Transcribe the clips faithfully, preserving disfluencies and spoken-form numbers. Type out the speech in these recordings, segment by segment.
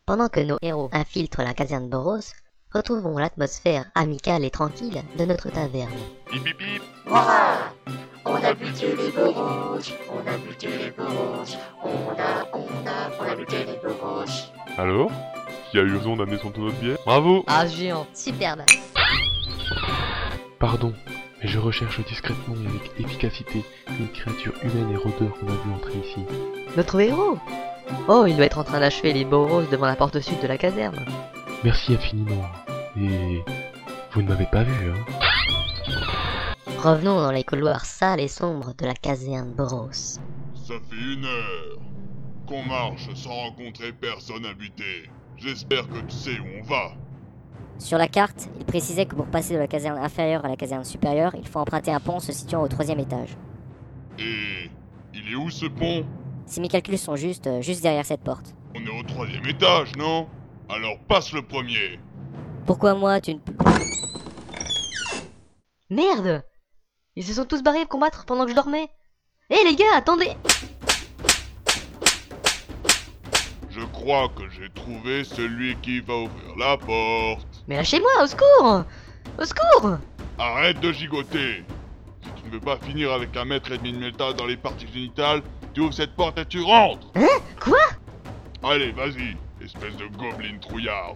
Pendant que nos héros infiltrent la caserne Boros, retrouvons l'atmosphère amicale et tranquille de notre taverne. Hip hip hip. Voilà. On a buté les Boros, on a buté les Boros, on a, on a, on a buté les Boros. Alors, qui a eu raison d'amener son tonneau de bière? Bravo. Ah géant, superbe. Pardon, mais je recherche discrètement et avec efficacité une créature humaine et rôdeur qu'on a vu entrer ici. Notre héros. Oh, il doit être en train d'achever les Boros devant la porte sud de la caserne. Merci infiniment. Et vous ne m'avez pas vu, hein? Revenons dans les couloirs sales et sombres de la caserne Boros. Ça fait une heure qu'on marche sans rencontrer personne à buter. J'espère que tu sais où on va. Sur la carte, il précisait que pour passer de la caserne inférieure à la caserne supérieure, il faut emprunter un pont se situant au troisième étage. Et il est où ce pont? Si mes calculs sont justes, euh, juste derrière cette porte. On est au troisième étage, non? Alors passe le premier. Pourquoi moi, tu ne... Merde! Ils se sont tous barrés combattre pendant que je dormais. Hé les gars, attendez! Je crois que j'ai trouvé celui qui va ouvrir la porte. Mais lâchez-moi, au secours! Au secours! Arrête de gigoter. Si tu ne veux pas finir avec un mètre et demi de métal dans les parties génitales, tu ouvres cette porte et tu rentres. Hein? Quoi? Allez, vas-y, espèce de gobeline trouillarde.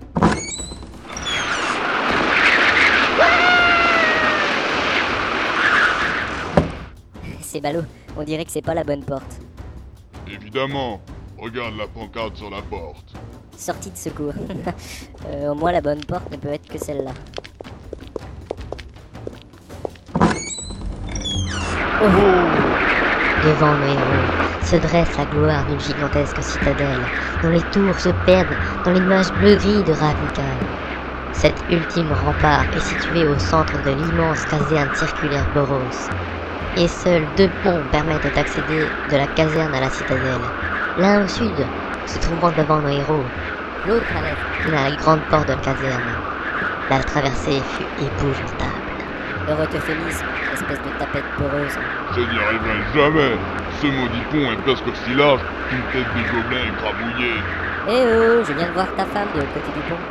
C'est ballot, on dirait que c'est pas la bonne porte. Évidemment, regarde la pancarte sur la porte. Sortie de secours. euh, au moins la bonne porte ne peut être que celle-là. Oh. Devant nos héros se dresse la gloire d'une gigantesque citadelle, dont les tours se perdent dans les nuages bleu-gris de Ravnica. Cet ultime rempart est situé au centre de l'immense caserne circulaire Boros. Et seuls deux ponts permettent d'accéder de la caserne à la citadelle. L'un au sud, se trouvant devant nos héros. L'autre à l'est, dans la grande porte de la caserne. La traversée fut épouvantable. Heureux euphémisme, espèce de tapette poreuse. Je n'y arriverai jamais. Ce maudit pont est presque aussi large qu'une tête de gobelin écrabouillée. Eh oh, je viens de voir ta femme de l'autre côté du pont.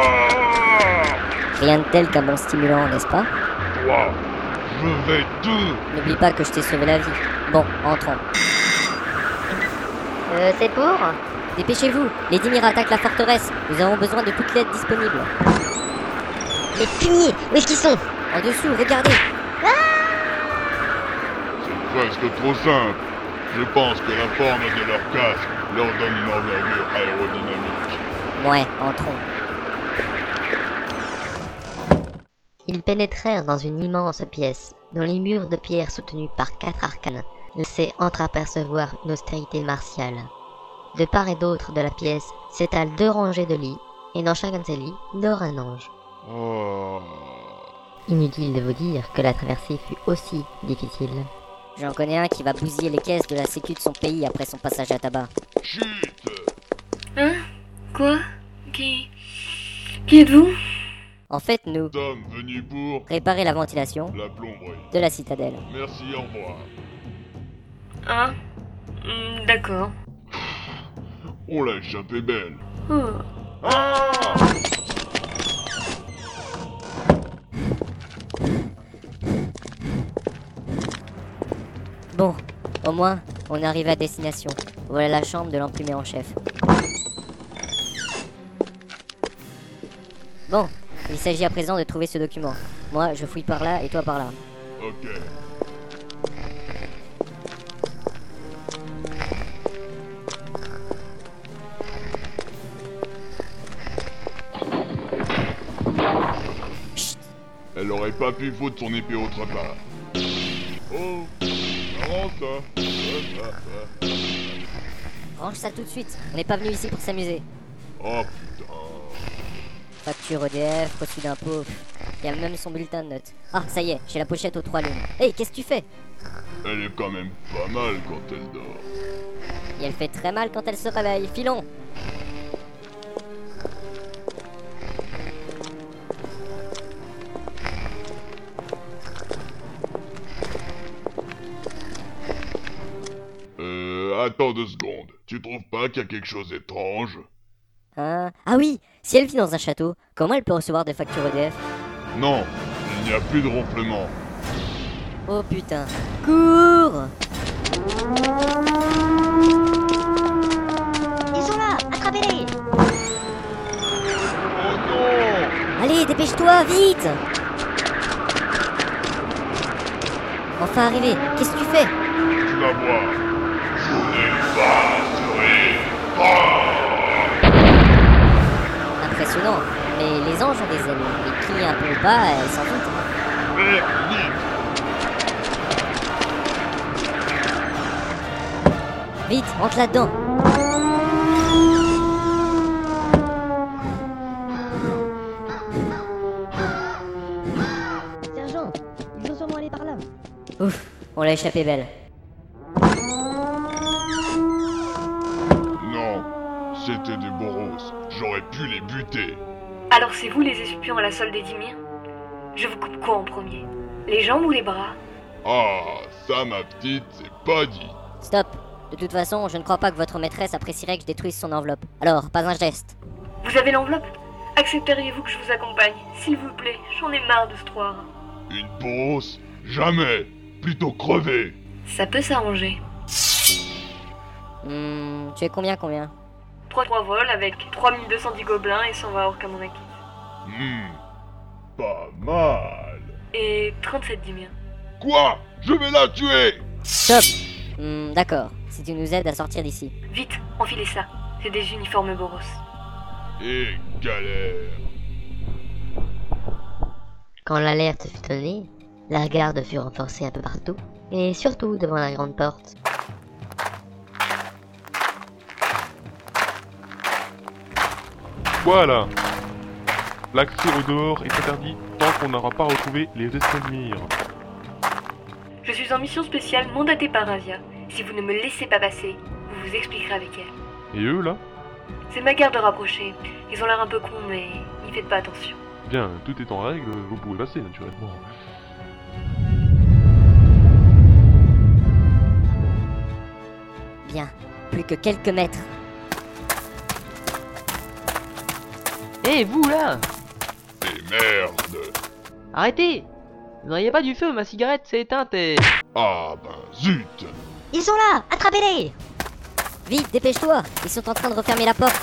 Oh! Rien de tel qu'un bon stimulant, n'est-ce pas? Toi, je vais te... N'oublie pas que je t'ai sauvé la vie. Bon, entrons. Euh, c'est pour? Dépêchez-vous, les Dimir attaquent la forteresse. Nous avons besoin de toute l'aide disponible. Les fumiers, où est-ce qu'ils sont? En dessous, regardez. C'est presque trop simple. Je pense que la forme de leur casque leur donne une envergure aérodynamique. Ouais, entrons. Ils pénétrèrent dans une immense pièce, dont les murs de pierre soutenus par quatre arcanes laissaient entreapercevoir une austérité martiale. De part et d'autre de la pièce s'étalent deux rangées de lits, et dans chacun de ces lits dort un ange. Oh. Inutile de vous dire que la traversée fut aussi difficile. J'en connais un qui va bousiller les caisses de la sécu de son pays après son passage à tabac. Chut! Hein? Quoi? Qui... Qui êtes-vous? En fait, nous, Nous sommes venus pour réparer la ventilation la plomberie. de la citadelle. Merci, au revoir. Ah, hmm, d'accord. On l'a échappé belle. Oh. Ah! Bon, au moins, on arrive à destination. Voilà la chambre de l'emprimé en chef. Bon, il s'agit à présent de trouver ce document. Moi, je fouille par là et toi par là. Ok. Elle aurait pas pu foutre son épée autre part. Oh, marrant ça. Range ça tout de suite, on n'est pas venu ici pour s'amuser. Oh putain. Facture E D F, reçu d'impôt. Il y a même son bulletin de notes. Ah, ça y est, j'ai la pochette aux trois lunes. Hey, qu'est-ce que tu fais? Elle est quand même pas mal quand elle dort. Et elle fait très mal quand elle se réveille. Filons! Euh, attends deux secondes. Tu trouves pas qu'il y a quelque chose d'étrange? Hein? Ah oui, si elle vit dans un château, comment elle peut recevoir des factures E D F? Non, il n'y a plus de ronflement. Oh putain. Cours! Ils sont là, attrapez-les! Oh non! Allez, dépêche-toi, vite! Enfin arrivé, qu'est-ce que tu fais? Tu vas voir. Vous ne passerez pas. Impressionnant, mais les anges ont des ailes, et qui un peu bas, elles s'en foutent. Mais vite. Vite, rentre là-dedans! Sergent, ils ont sûrement allé par là. Ouf, on l'a échappé belle. Non, c'était des boros. J'aurais pu les buter. Alors c'est vous les espions à la solde d'Edimir? Je vous coupe quoi en premier? Les jambes ou les bras? Ah, ça ma petite, c'est pas dit. Stop! De toute façon, je ne crois pas que votre maîtresse apprécierait que je détruise son enveloppe. Alors, pas un geste. Vous avez l'enveloppe? Accepteriez-vous que je vous accompagne? S'il vous plaît, j'en ai marre de ce trou. Une boros? Jamais. Plutôt crever. Ça peut s'arranger. Hmm, tu es combien combien? trois trois vols avec trois mille deux cent dix gobelins et cent vingt orques à mon acquis. Hmm, pas mal. Et trente-sept d'Ymir. Quoi? Je vais la tuer. Stop! Hmm, d'accord. Si tu nous aides à sortir d'ici. Vite, enfilez ça. C'est des uniformes Boros. Et galère. Quand l'alerte fut donnée, la garde fut renforcée un peu partout, et surtout devant la grande porte. Voilà. L'accès au dehors est interdit tant qu'on n'aura pas retrouvé les Estelmir. Je suis en mission spéciale mandatée par Razia. Si vous ne me laissez pas passer, vous vous expliquerez avec elle. Et eux, là? C'est ma garde rapprochée. Ils ont l'air un peu cons, mais n'y faites pas attention. Bien, tout est en règle, vous pouvez passer, naturellement. Bien. Plus que quelques mètres. Hé, vous là! Et merde. Arrêtez! Vous n'auriez pas du feu, ma cigarette s'est éteinte et... Ah ben zut. Ils sont là, attrapez-les! Vite, dépêche-toi! Ils sont en train de refermer la porte.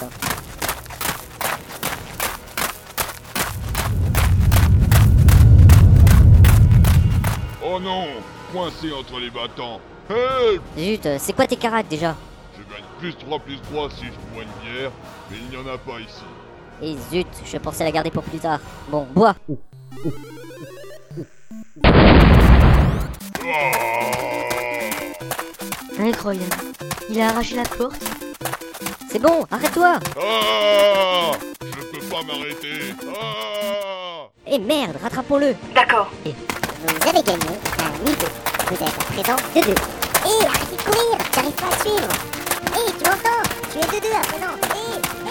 Oh non, coincé entre les battants. Help. Zut, c'est quoi tes caracs déjà? Je gagne plus trois plus trois si je bois une bière, mais il n'y en a pas ici. Et zut, je pensais la garder pour plus tard. Bon, bois! Incroyable. Il a arraché la porte. C'est bon, arrête-toi! Ah, je peux pas m'arrêter. Ah. Eh merde, rattrapons-le! D'accord. Vous avez gagné un niveau. Vous êtes à présent deux deux. Hé, arrêtez de courir, j'arrive pas à suivre. Hé, tu m'entends? Tu es deux deux à présent. Hé,